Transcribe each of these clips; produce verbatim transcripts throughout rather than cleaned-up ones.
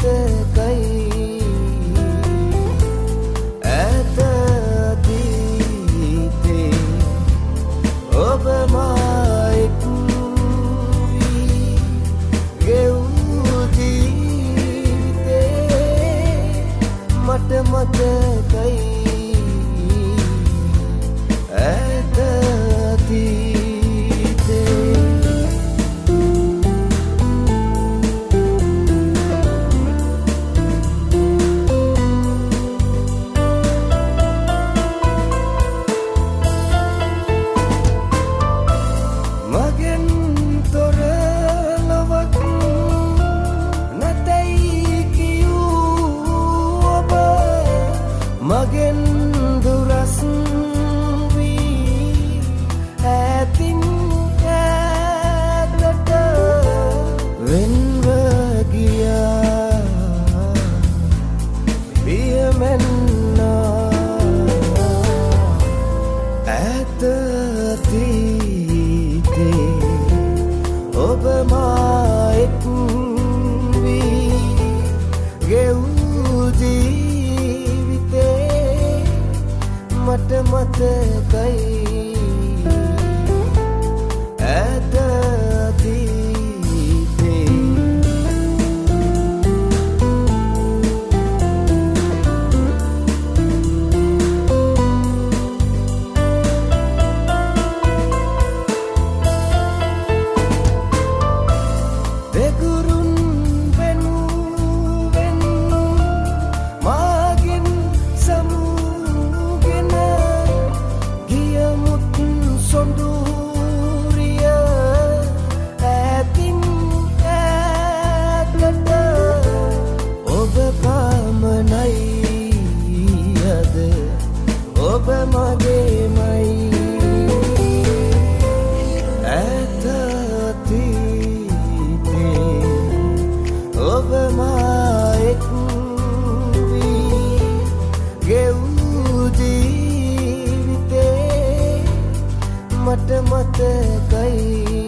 මතකයි ඈත අතීතේ ඔබ මා එක් වී ගෙවූ ජීවිතේ මට මතකයි ඈත මගෙන් දුරස් වී ඈතින් ඈතට වෙන්ව ගියා පියමෙන්නා ඈත අතීතේ ඔබ මා එක් වී ගෙවූ මට මතකයි ඈත අතීතේ දෙගුරුන් වෙනුවෙන් මාගෙන් සමු සොඳුරිය ඈතින් ඈතට ඔබ පමණයි අද ඔබ මගේමයි ඈත අතීතේ ඔබ මා එක් වී ගෙවූ මට මතකයි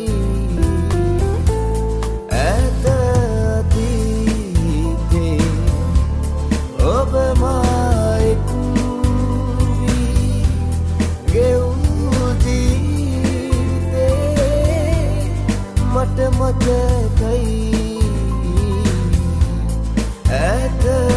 ඈත අතීතේ ඔබ මා එක් වී ගෙවූ ජීවිතේ මට මතකයි ඈත